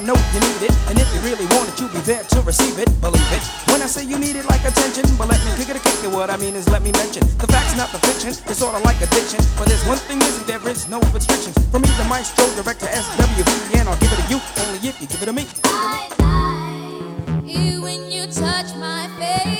know you need it, and if you really want it, you'll be there to receive it, believe it. When I say you need it like attention, but let me kick it a kick it, what I mean is let me mention the facts, not the fiction. It's sorta like addiction, but there's one thing missing, there is no restrictions. From me, the maestro, director, SWV, and I'll give it to you, only if you give it to me. I like you when you touch my face.